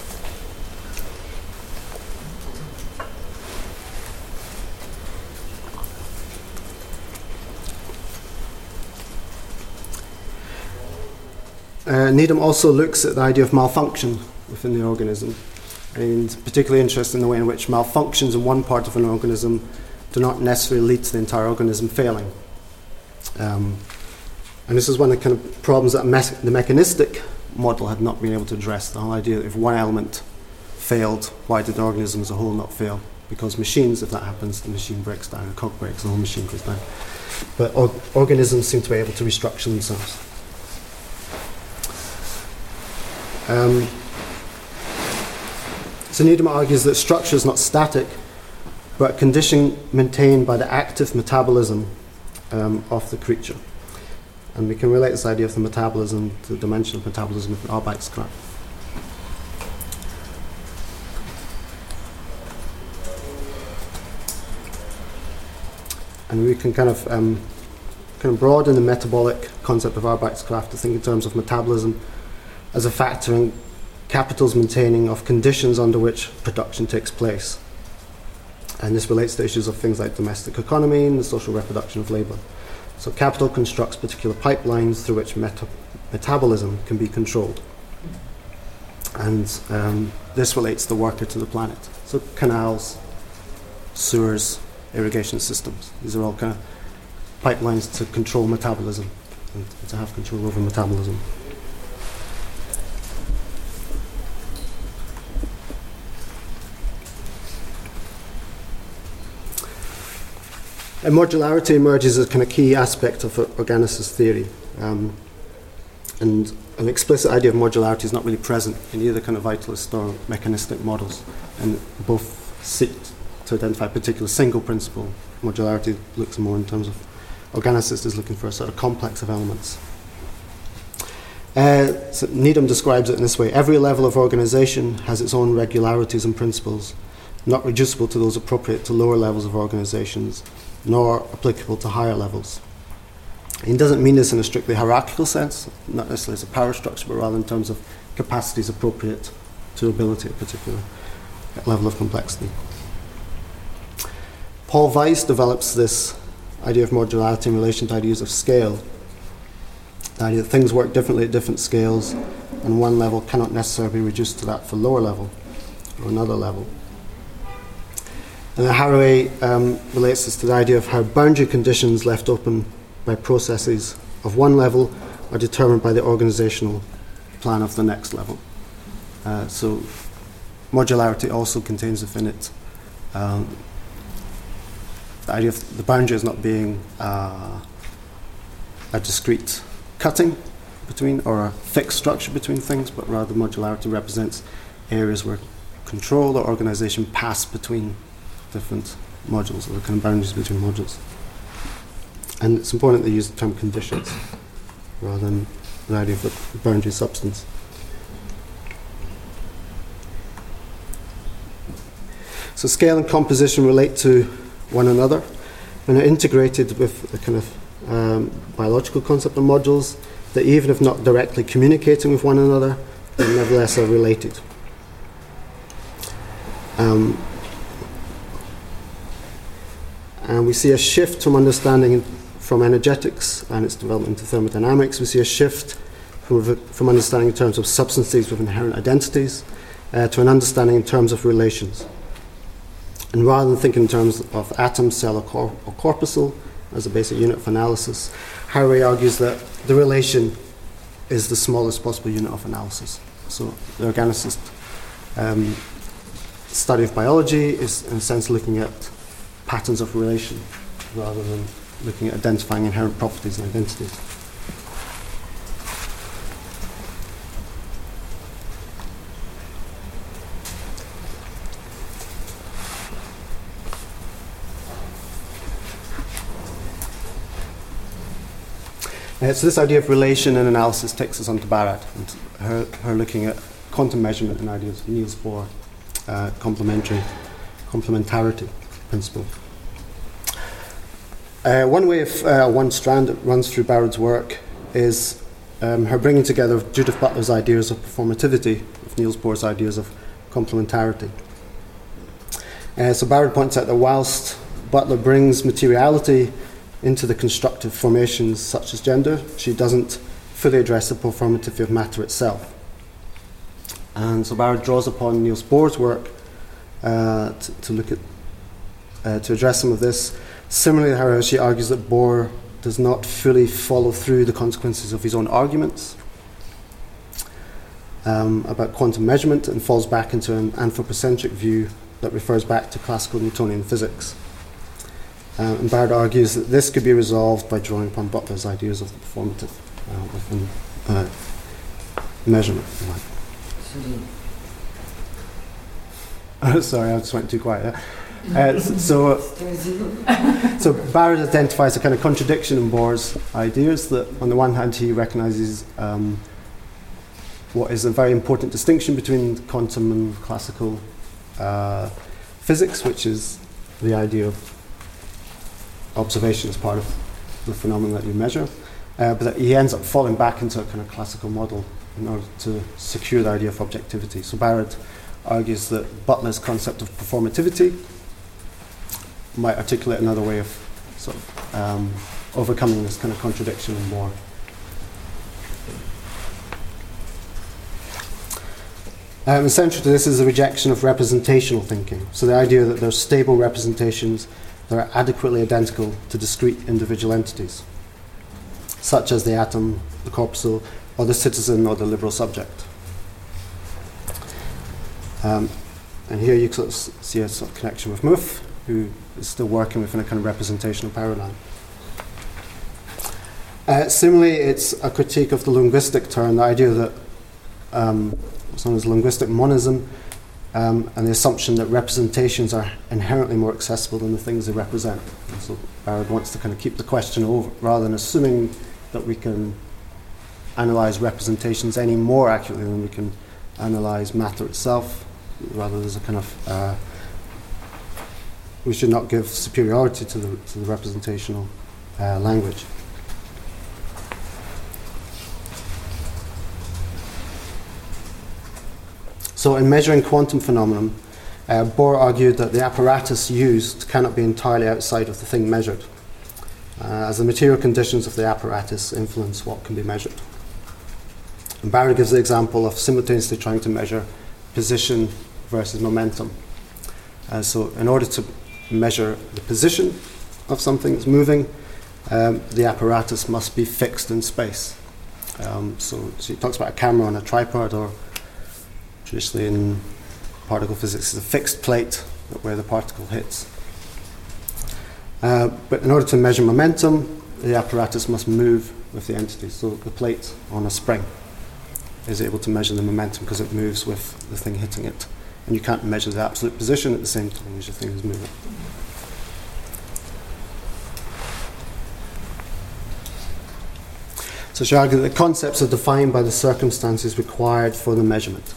Uh, Needham also looks at the idea of malfunction within the organism, and particularly interested in the way in which malfunctions in one part of an organism do not necessarily lead to the entire organism failing. Um, and this is one of the kind of problems that me- the mechanistic model had not been able to address, the whole idea that if one element failed, why did the organism as a whole not fail? Because machines, if that happens, the machine breaks down, a cog breaks, the whole machine goes down. But or- organisms seem to be able to restructure themselves. Um, so Needham argues that structure is not static, but a condition maintained by the active metabolism um, of the creature. And we can relate this idea of the metabolism to the dimension of metabolism of Arbeitskraft. And we can kind of um, kind of broaden the metabolic concept of Arbeitskraft to think in terms of metabolism as a factor in capital's maintaining of conditions under which production takes place. And this relates to issues of things like domestic economy and the social reproduction of labour. So capital constructs particular pipelines through which meta- metabolism can be controlled. And um, this relates the worker to the planet. So canals, sewers, irrigation systems. These are all kind of pipelines to control metabolism and to have control over metabolism. And modularity emerges as a kind of key aspect of organicist theory. Um, and an explicit idea of modularity is not really present in either kind of vitalist or mechanistic models. And both seek to identify a particular single principle. Modularity looks more in terms of organicist is looking for a sort of complex of elements. Uh, so Needham describes it in this way: every level of organization has its own regularities and principles, not reducible to those appropriate to lower levels of organizations, nor applicable to higher levels. He doesn't mean this in a strictly hierarchical sense, not necessarily as a power structure, but rather in terms of capacities appropriate to ability at a particular level of complexity. Paul Weiss develops this idea of modularity in relation to ideas of scale. The idea that things work differently at different scales, and one level cannot necessarily be reduced to that for lower level or another level. And then Haraway um, relates this to the idea of how boundary conditions left open by processes of one level are determined by the organizational plan of the next level. Uh, so modularity also contains within it um, the idea of the boundary as not being uh, a discrete cutting between or a fixed structure between things, but rather modularity represents areas where control or organization pass between different modules, or the kind of boundaries between modules. And it's important to use the term conditions rather than the idea of the boundary substance. So scale and composition relate to one another and are integrated with the kind of um, biological concept of modules that, even if not directly communicating with one another, they nevertheless are related. Um, and we see a shift from understanding in, from energetics and its development into thermodynamics. We see a shift from, from understanding in terms of substances with inherent identities uh, to an understanding in terms of relations. And rather than thinking in terms of atom, cell, or, cor- or corpuscle as a basic unit of analysis, Haraway argues that the relation is the smallest possible unit of analysis. So the organicist um, study of biology is, in a sense, looking at patterns of relation rather than looking at identifying inherent properties and identities. Uh, so this idea of relation and analysis takes us on to Barad, and her, her looking at quantum measurement and ideas of Niels Bohr, uh, complementary, complementarity principle. Uh, one way of, uh, one strand that runs through Barad's work is um, her bringing together of Judith Butler's ideas of performativity with Niels Bohr's ideas of complementarity. Uh, so Barad points out that whilst Butler brings materiality into the constructive formations such as gender, she doesn't fully address the performativity of matter itself. And so Barad draws upon Niels Bohr's work uh, to, to look at, uh, to address some of this. Similarly, however, she argues that Bohr does not fully follow through the consequences of his own arguments um, about quantum measurement and falls back into an anthropocentric view that refers back to classical Newtonian physics. Uh, and Barad argues that this could be resolved by drawing upon Butler's ideas of the performative uh, within uh, measurement. Oh, sorry, I just went too quiet there. Uh, so, so Barad identifies a kind of contradiction in Bohr's ideas that, on the one hand, he recognizes um, what is a very important distinction between quantum and classical uh, physics, which is the idea of observation as part of the phenomenon that you measure, uh, but that he ends up falling back into a kind of classical model in order to secure the idea of objectivity. So Barad argues that Butler's concept of performativity might articulate another way of sort of um, overcoming this kind of contradiction in Bohr. Um, essential to this is the rejection of representational thinking. So the idea that there are stable representations that are adequately identical to discrete individual entities, such as the atom, the corpuscle, or the citizen or the liberal subject. Um, and here you sort of see a sort of connection with Mouffe, who it's still working within a kind of representational paradigm. Uh, similarly, it's a critique of the linguistic term, the idea that um, what's known as linguistic monism, um, and the assumption that representations are inherently more accessible than the things they represent. And so Barrett wants to kind of keep the question over, rather than assuming that we can analyze representations any more accurately than we can analyze matter itself. Rather, there's a kind of uh, we should not give superiority to the to the representational uh, language. So, in measuring quantum phenomenon, uh, Bohr argued that the apparatus used cannot be entirely outside of the thing measured, uh, as the material conditions of the apparatus influence what can be measured. And Barrett gives the example of simultaneously trying to measure position versus momentum. Uh, so in order to measure the position of something that's moving, um, the apparatus must be fixed in space. Um, so, so he talks about a camera on a tripod, or traditionally in particle physics, is a fixed plate where the particle hits. Uh, but in order to measure momentum, the apparatus must move with the entity. So the plate on a spring is able to measure the momentum because it moves with the thing hitting it. And you can't measure the absolute position at the same time as your thing is moving. So she argued that the concepts are defined by the circumstances required for the measurement.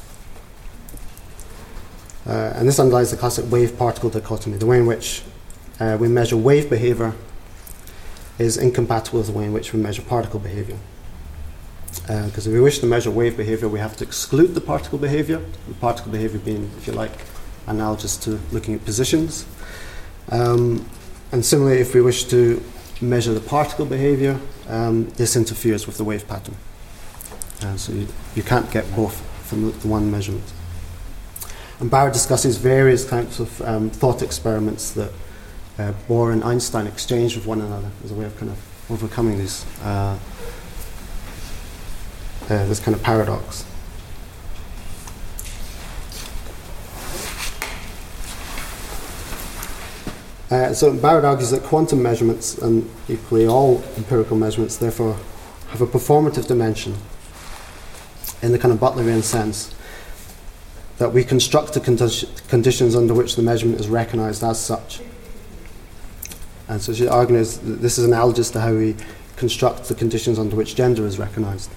Uh, and this underlies the classic wave-particle dichotomy, the way in which uh, we measure wave behavior is incompatible with the way in which we measure particle behavior. Because uh, if we wish to measure wave behavior, we have to exclude the particle behavior, the particle behavior being, if you like, analogous to looking at positions. Um, and similarly, if we wish to measure the particle behavior, um, this interferes with the wave pattern. Uh, so you, you can't get both from the, the one measurement. And Barrett discusses various types of um, thought experiments that uh, Bohr and Einstein exchanged with one another as a way of kind of overcoming these uh, Uh, this kind of paradox. Uh, so Barrett argues that quantum measurements, and equally all empirical measurements, therefore have a performative dimension in the kind of Butlerian sense, that we construct the condi- conditions under which the measurement is recognized as such. And so she argues that this is analogous to how we construct the conditions under which gender is recognized.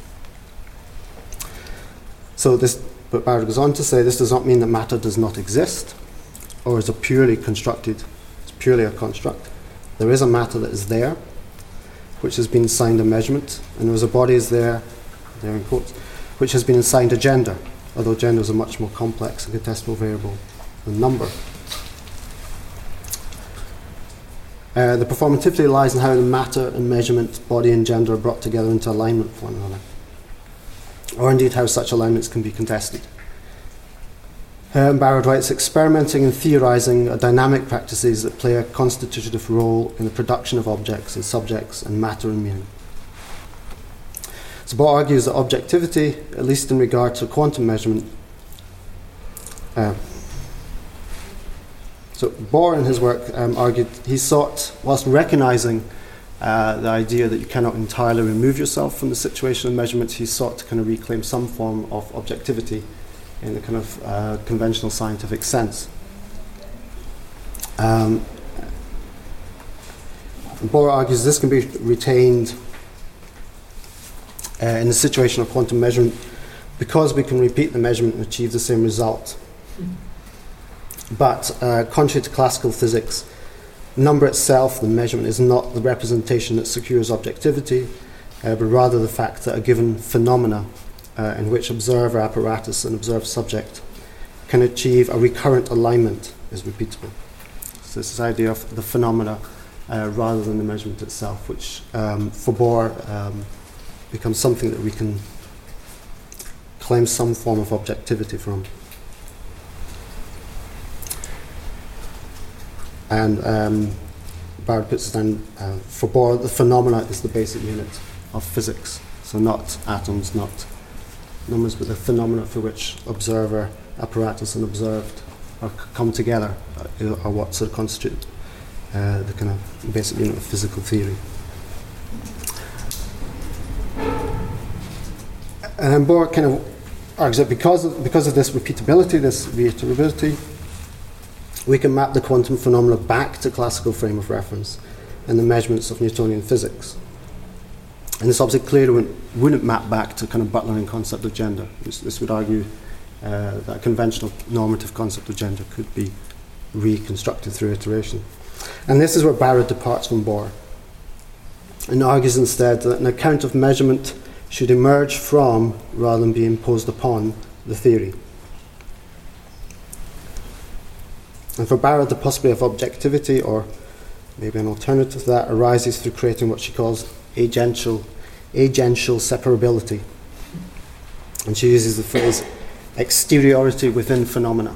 So this, but Barrett goes on to say, this does not mean that matter does not exist, or is a purely constructed, it's purely a construct. There is a matter that is there, which has been assigned a measurement, and there is a body is there, there in quotes, which has been assigned a gender, although gender is a much more complex and contestable variable than number. Uh, the performativity lies in how the matter and measurement, body and gender are brought together into alignment with one another, or indeed how such alignments can be contested. Um, Barrett writes, experimenting and theorizing are dynamic practices that play a constitutive role in the production of objects and subjects and matter and meaning. So Bohr argues that objectivity, at least in regard to quantum measurement, uh, so Bohr in his work um, argued, he sought, whilst recognizing Uh, the idea that you cannot entirely remove yourself from the situation of measurement, he sought to kind of reclaim some form of objectivity in the kind of uh, conventional scientific sense. Um, Bohr argues this can be retained uh, in the situation of quantum measurement because we can repeat the measurement and achieve the same result. But uh, contrary to classical physics, number itself, the measurement, is not the representation that secures objectivity, uh, but rather the fact that a given phenomena uh, in which observer apparatus and observed subject can achieve a recurrent alignment is repeatable. So this is the idea of the phenomena uh, rather than the measurement itself, which um, for Bohr um, becomes something that we can claim some form of objectivity from. And um, Barrett puts it down, uh, for Bohr, the phenomena is the basic unit of physics. So not atoms, not numbers, but the phenomena for which observer, apparatus, and observed are c- come together uh, are what sort of constitute uh, the kind of basic unit of physical theory. And then Bohr kind of argues that because of, because of this repeatability, this reiterability, we can map the quantum phenomena back to classical frame of reference and the measurements of Newtonian physics. And this obviously clearly wouldn't, wouldn't map back to kind of Butlerian concept of gender. This, this would argue uh, that a conventional normative concept of gender could be reconstructed through iteration. And this is where Barrett departs from Bohr and argues instead that an account of measurement should emerge from, rather than be imposed upon, the theory. And for Barrett, the possibility of objectivity, or maybe an alternative to that, arises through creating what she calls agential, agential separability. And she uses the phrase exteriority within phenomena.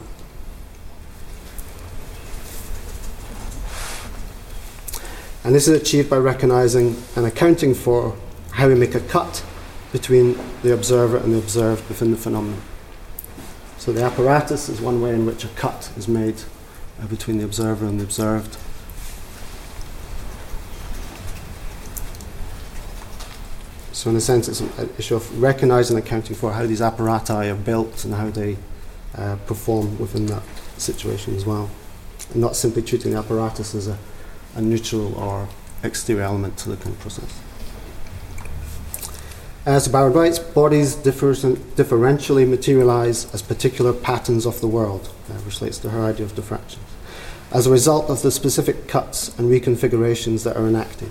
And this is achieved by recognizing and accounting for how we make a cut between the observer and the observed within the phenomenon. So the apparatus is one way in which a cut is made uh, between the observer and the observed. So in a sense, it's an issue of recognizing and accounting for how these apparati are built and how they uh, perform within that situation as well. And not simply treating the apparatus as a, a neutral or exterior element to the kind of process. As Barrett writes, bodies differ, differentially materialize as particular patterns of the world, uh, which relates to her idea of diffractions, as a result of the specific cuts and reconfigurations that are enacted.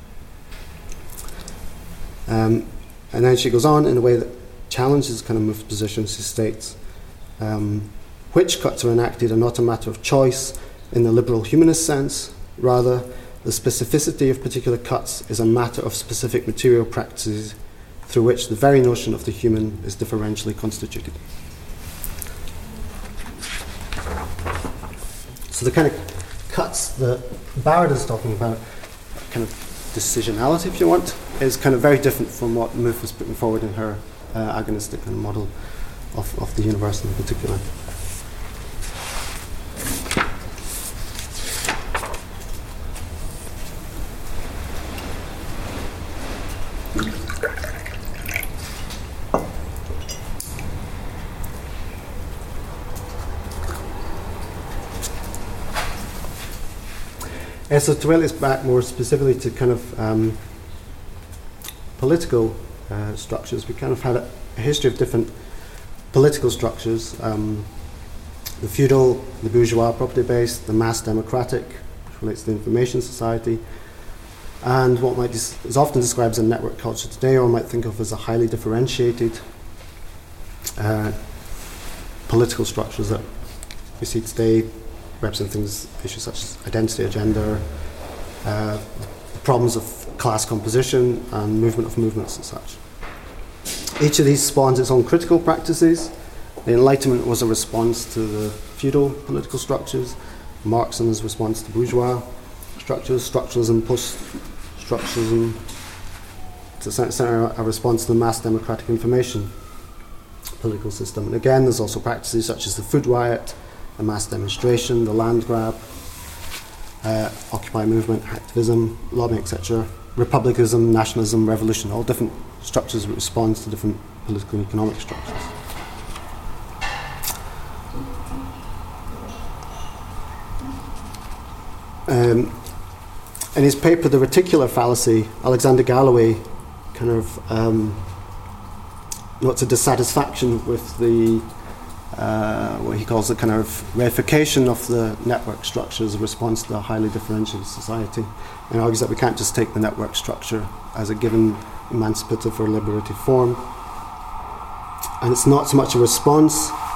Um, and then she goes on in a way that challenges kind of Mouffe's position. She states, um, which cuts are enacted are not a matter of choice in the liberal humanist sense, rather the specificity of particular cuts is a matter of specific material practices through which the very notion of the human is differentially constituted. So the kind of cuts that Barrett is talking about, kind of decisionality, if you want, is kind of very different from what Mouffe was putting forward in her uh, agonistic kind of model of, of the universe in particular. Uh, so to relate back more specifically to kind of um, political uh, structures, we kind of had a, a history of different political structures. Um, the feudal, the bourgeois property-based, the mass democratic, which relates to the information society, and what might dis- is often described as a network culture today, or might think of as a highly differentiated uh, political structures that we see today, represent things, issues such as identity or gender, uh, problems of class composition and movement of movements and such. Each of these spawns its own critical practices. The Enlightenment was a response to the feudal political structures, Marxism's response to bourgeois structures, structuralism, post-structuralism, to some extent a response to the mass democratic information political system. And again, there's also practices such as the food riot, the mass demonstration, the land grab, uh, Occupy movement, activism, lobbying, et cetera, republicanism, nationalism, revolution, all different structures that respond to different political and economic structures. Um, in his paper, The Reticular Fallacy, Alexander Galloway kind of um, notes a dissatisfaction with the Uh, what he calls the kind of reification of the network structure as a response to a highly differentiated society, and argues that we can't just take the network structure as a given emancipative or liberative form. And it's not so much a response,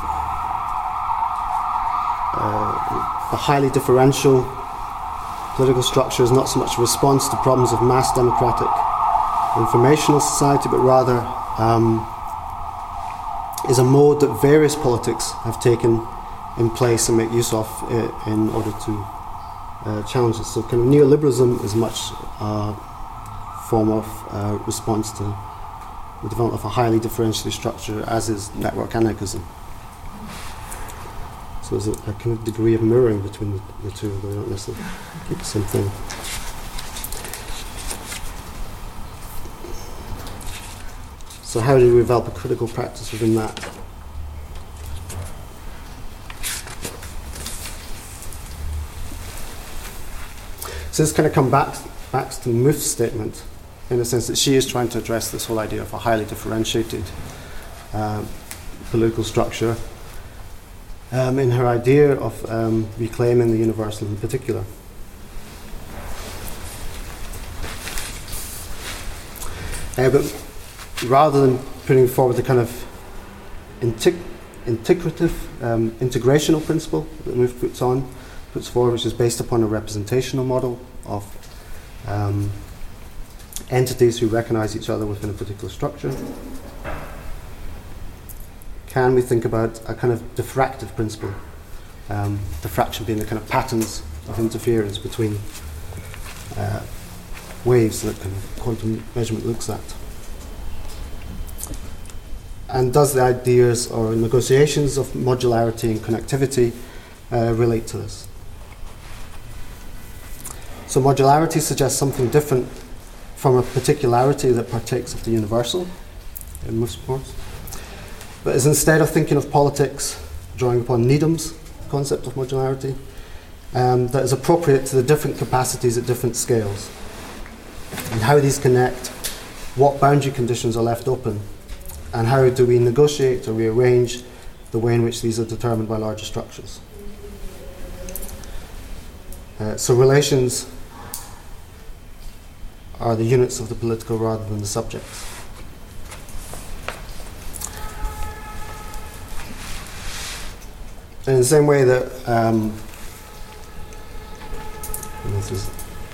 uh, a highly differential political structure is not so much a response to problems of mass democratic informational society, but rather um, is a mode that various politics have taken in place and make use of uh, in order to uh, challenge it. So kind of neoliberalism is much uh, form of uh, response to the development of a highly differentiated structure, as is network anarchism. So So there's a, a kind of degree of mirroring between the, the two, they don't necessarily keep the same thing. So how do we develop a critical practice within that? So this kind of comes back, back to Muth's statement, in the sense that she is trying to address this whole idea of a highly differentiated um, political structure um, in her idea of um, reclaiming the universal in particular. Uh, but rather than putting forward the kind of integ- integrative, um, integrational principle that Muth puts on, puts forward, which is based upon a representational model of um, entities who recognize each other within a particular structure. Can we think about a kind of diffractive principle? Um, diffraction being the kind of patterns of interference between uh, waves that kind of quantum measurement looks at. And does the ideas or negotiations of modularity and connectivity uh, relate to this? So modularity suggests something different from a particularity that partakes of the universal in most reports, but is instead of thinking of politics drawing upon Needham's concept of modularity, um, that is appropriate to the different capacities at different scales, and how these connect, what boundary conditions are left open, and how do we negotiate or rearrange the way in which these are determined by larger structures. Uh, so relations are the units of the political rather than the subjects. And in the same way that um, this is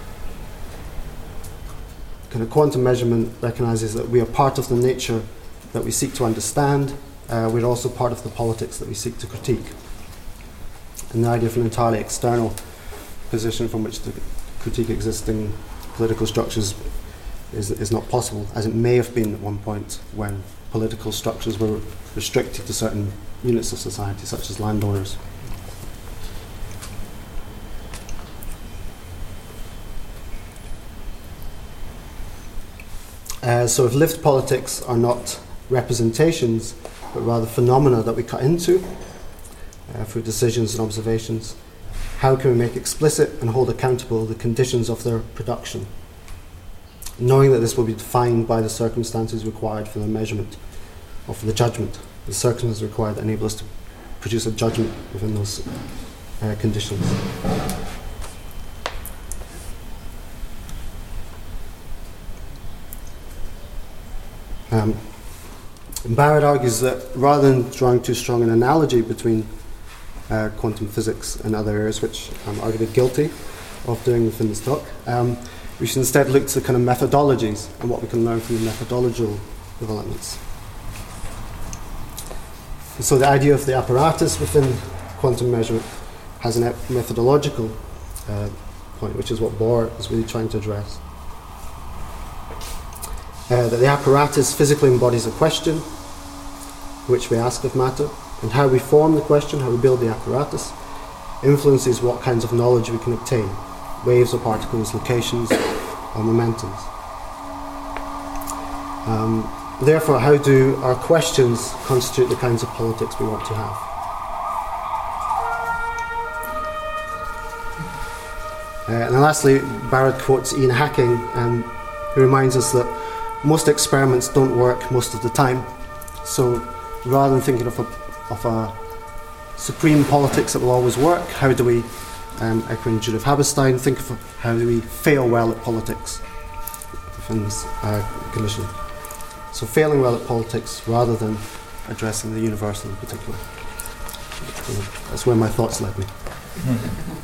kind of quantum measurement recognizes that we are part of the nature that we seek to understand, uh, we're also part of the politics that we seek to critique. And the idea of an entirely external position from which to critique existing political structures is, is not possible, as it may have been at one point when political structures were restricted to certain units of society, such as landowners. Uh, so if lived politics are not representations, but rather phenomena that we cut into uh, through decisions and observations, how can we make explicit and hold accountable the conditions of their production, knowing that this will be defined by the circumstances required for the measurement or for the judgment, the circumstances required that enable us to produce a judgment within those uh, conditions. Um, Barrett argues that rather than drawing too strong an analogy between uh, quantum physics and other areas, which I'm arguably guilty of doing within this talk, um, we should instead look to kind of methodologies and what we can learn from the methodological developments. And so the idea of the apparatus within quantum measurement has a methodological uh, point, which is what Bohr is really trying to address. Uh, that the apparatus physically embodies a question which we ask of matter, and how we form the question, how we build the apparatus, influences what kinds of knowledge we can obtain, waves or particles, locations or momentums. Um, therefore, how do our questions constitute the kinds of politics we want to have? Uh, and then lastly, Barrett quotes Ian Hacking, um, who reminds us that most experiments don't work most of the time. So rather than thinking of a, of a supreme politics that will always work, how do we, um, echoing Judith Haberstein, think of how do we fail well at politics within this uh, condition. So failing well at politics rather than addressing the universal in particular. So that's where my thoughts led me.